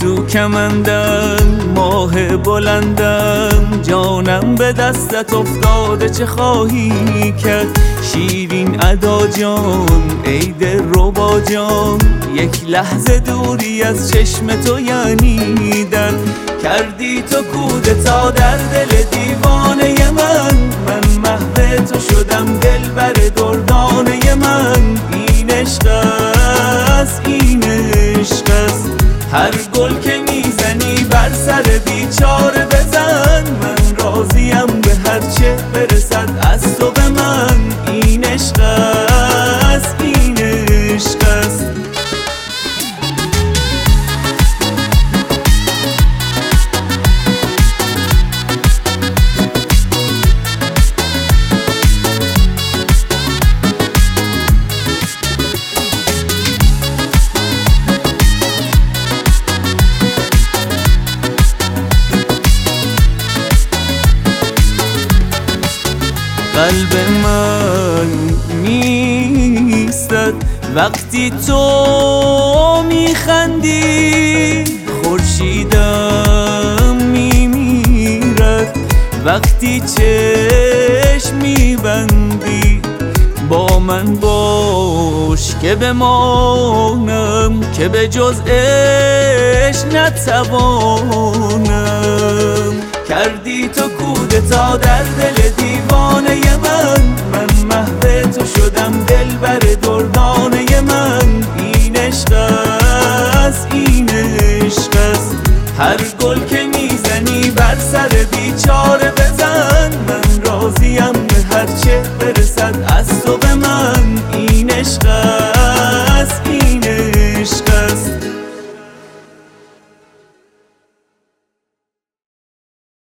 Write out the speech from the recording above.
رو کمندم ماه بلندم، جانم به دستت افتاده چه خواهی کرد؟ شیرین ادا جان ای دلربا جان، یک لحظه دوری از چشم تو یعنی در کردی تو کودتا در دل دیوانه من محو تو شدم دلبر دردانه من. این عشق است این عشق است، هر گل که میزنی بر سر بیچاره بزن، من راضیم به هر چه برسد از تو به من. این عشق است این عشق است. قلب من میستد وقتی تو میخندی، خورشیدم میمیرد وقتی چشم میبندی. با من باش که بمانم که به جز عشق نتوانم. کردی تو کودتا در دل دیوانه من محو تو شدم دلبر دردانه من. این عشق است این عشق است، هر گل که میزنی بر سر بیچاره